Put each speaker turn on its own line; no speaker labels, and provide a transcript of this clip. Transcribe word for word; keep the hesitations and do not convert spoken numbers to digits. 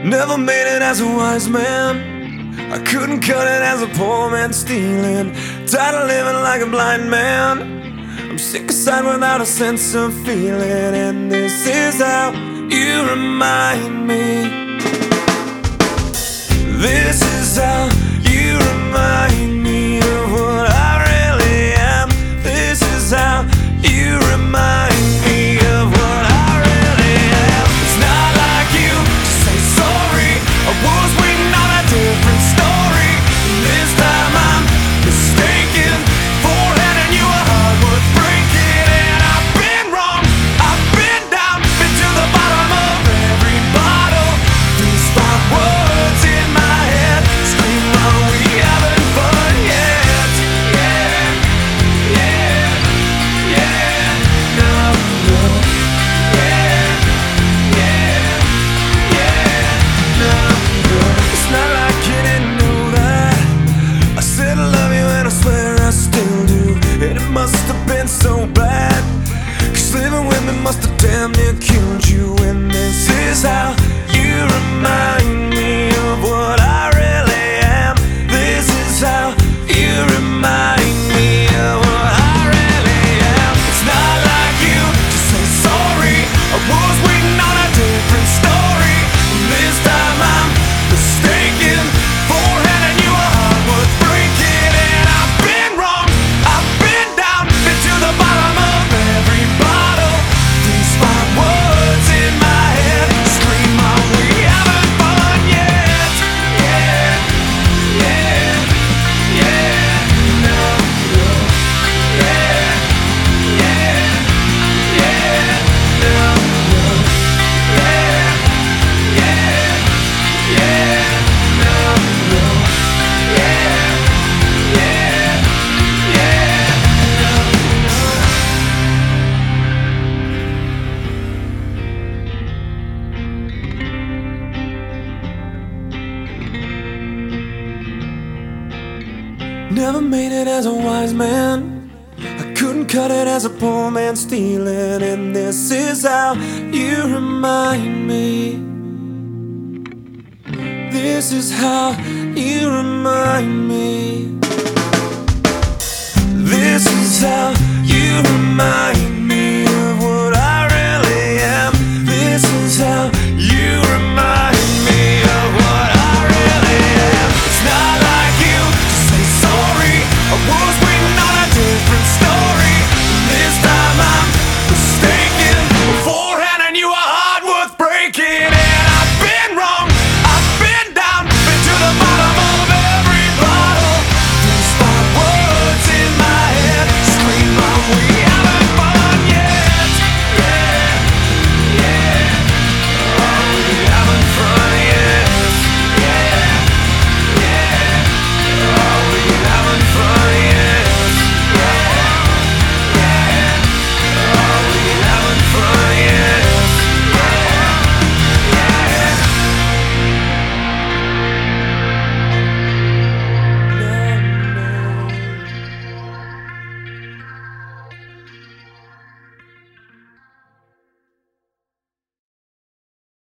Never made it as a wise man. I couldn't cut it as a poor man stealing. Tired of living like a blind man. I'm sick aside without a sense of feeling. And this is how you remind me. This is how you remind me of what I really am. This is how you remind me of what I really am. It's not like you to say sorry. I was waiting on a different story. This time I'm mistaken for handing you a heart worth breaking. And I've been wrong, I've been down, been to the bottom of every bottle. These five words in my head scream, are we having fun yet? Yeah, yeah, yeah, no, no. Yeah, yeah, yeah, no, no. It's not like you didn't know that I said I love you and I swear I still do. And it must have been so bad, 'cause living with me must have damn near killed you. And this is how you remind me of what I really am. This is how you remind me of what I really am. It's not like you to say sorry. I was waiting on a different story. This time I'm mistaken for handing you a heart worth breaking. And I've been wrong, I've been down, been to the bottom of every bottle. These five words in my head scream, are we having fun yet? Yeah, yeah, yeah, no, no. Yeah, yeah, yeah, no, no. Yeah, yeah, yeah, no, no. Yeah, yeah, yeah, no, no. Never made it as a wise man. I couldn't cut it as a poor man stealing. And this is how you remind me. This is how you remind me. This is how you remind me.